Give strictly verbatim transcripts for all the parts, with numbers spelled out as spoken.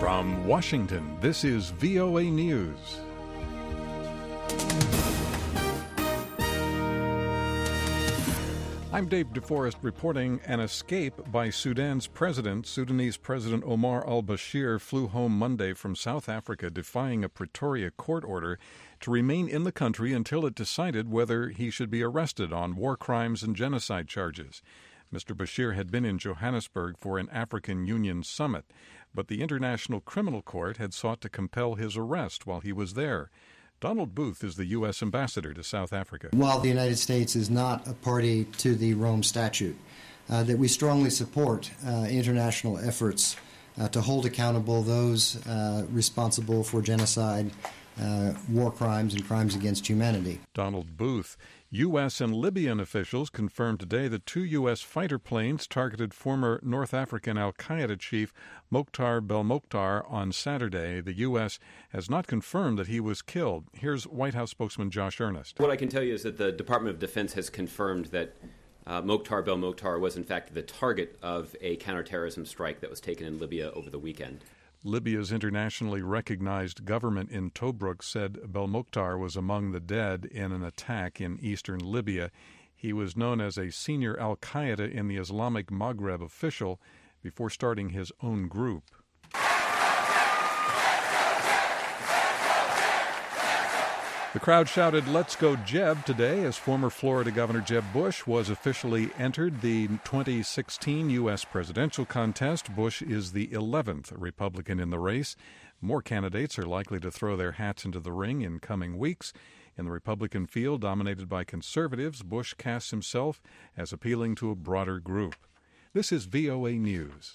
From Washington, this is V O A News. I'm Dave DeForest reporting an escape by Sudan's president. Sudanese President Omar al-Bashir flew home Monday from South Africa, defying a Pretoria court order to remain in the country until it decided whether he should be arrested on war crimes and genocide charges. Mister Bashir had been in Johannesburg for an African Union summit, but the International Criminal Court had sought to compel his arrest while he was there. Donald Booth is the U S ambassador to South Africa. While the United States is not a party to the Rome Statute, uh, that we strongly support uh, international efforts uh, to hold accountable those uh, responsible for genocide, uh, war crimes, and crimes against humanity. Donald Booth. U S and Libyan officials confirmed today that two U S fighter planes targeted former North African al-Qaeda chief Mokhtar Belmokhtar on Saturday. The U S has not confirmed that he was killed. Here's White House spokesman Josh Earnest. What I can tell you is that the Department of Defense has confirmed that uh, Mokhtar Belmokhtar was in fact the target of a counterterrorism strike that was taken in Libya over the weekend. Libya's internationally recognized government in Tobruk said Belmokhtar was among the dead in an attack in eastern Libya. He was known as a senior al-Qaeda in the Islamic Maghreb official before starting his own group. The crowd shouted, "Let's go Jeb," today as former Florida Governor Jeb Bush was officially entered the twenty sixteen U S presidential contest. Bush is the eleventh Republican in the race. More candidates are likely to throw their hats into the ring in coming weeks. In the Republican field, dominated by conservatives, Bush casts himself as appealing to a broader group. This is V O A News.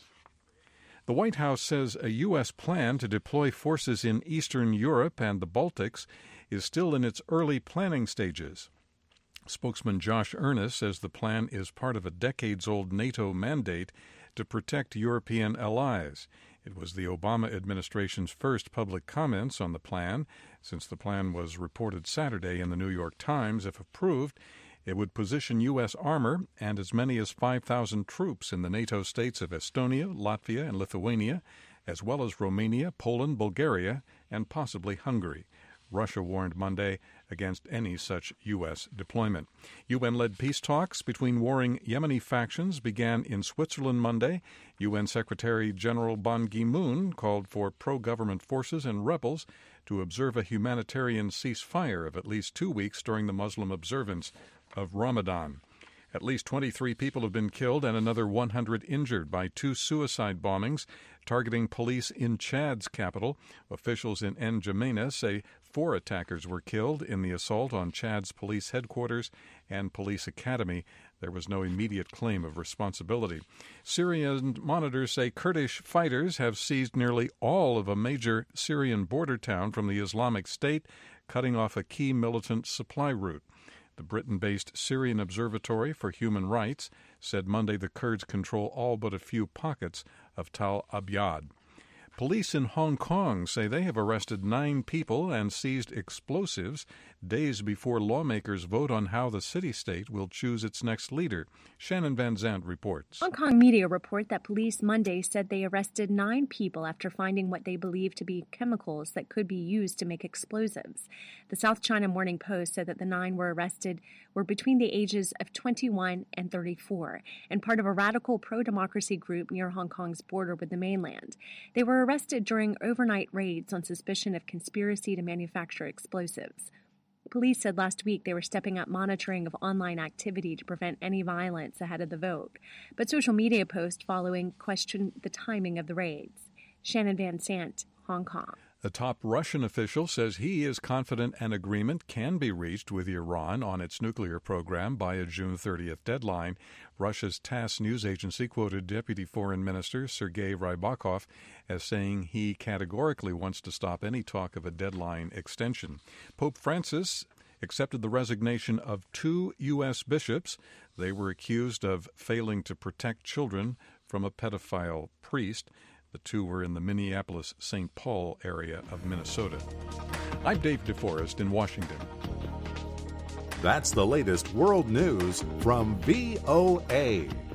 The White House says a U S plan to deploy forces in Eastern Europe and the Baltics is still in its early planning stages. Spokesman Josh Earnest says the plan is part of a decades-old NATO mandate to protect European allies. It was the Obama administration's first public comments on the plan. Since the plan was reported Saturday in the New York Times, if approved, it would position U S armor and as many as five thousand troops in the NATO states of Estonia, Latvia, and Lithuania, as well as Romania, Poland, Bulgaria, and possibly Hungary. Russia warned Monday against any such U S deployment. U N-led peace talks between warring Yemeni factions began in Switzerland Monday. U N Secretary General Ban Ki-moon called for pro-government forces and rebels to observe a humanitarian ceasefire of at least two weeks during the Muslim observance of Ramadan. At least twenty-three people have been killed and another one hundred injured by two suicide bombings targeting police in Chad's capital. Officials in N'Djamena say four attackers were killed in the assault on Chad's police headquarters and police academy. There was no immediate claim of responsibility. Syrian monitors say Kurdish fighters have seized nearly all of a major Syrian border town from the Islamic State, cutting off a key militant supply route. The Britain-based Syrian Observatory for Human Rights said Monday the Kurds control all but a few pockets of Tal Abyad. Police in Hong Kong say they have arrested nine people and seized explosives days before lawmakers vote on how the city-state will choose its next leader. Shannon Van Zandt reports. Hong Kong media report that police Monday said they arrested nine people after finding what they believe to be chemicals that could be used to make explosives. The South China Morning Post said that the nine were arrested were between the ages of twenty-one and thirty-four and part of a radical pro-democracy group near Hong Kong's border with the mainland. They were arrested during overnight raids on suspicion of conspiracy to manufacture explosives. Police said last week they were stepping up monitoring of online activity to prevent any violence ahead of the vote. But social media posts following questioned the timing of the raids. Shannon Van Sant, Hong Kong. The top Russian official says he is confident an agreement can be reached with Iran on its nuclear program by a June thirtieth deadline. Russia's TASS news agency quoted Deputy Foreign Minister Sergei Rybakov as saying he categorically wants to stop any talk of a deadline extension. Pope Francis accepted the resignation of two U S bishops. They were accused of failing to protect children from a pedophile priest. The two were in the Minneapolis-Saint Paul area of Minnesota. I'm Dave DeForest in Washington. That's the latest world news from V O A.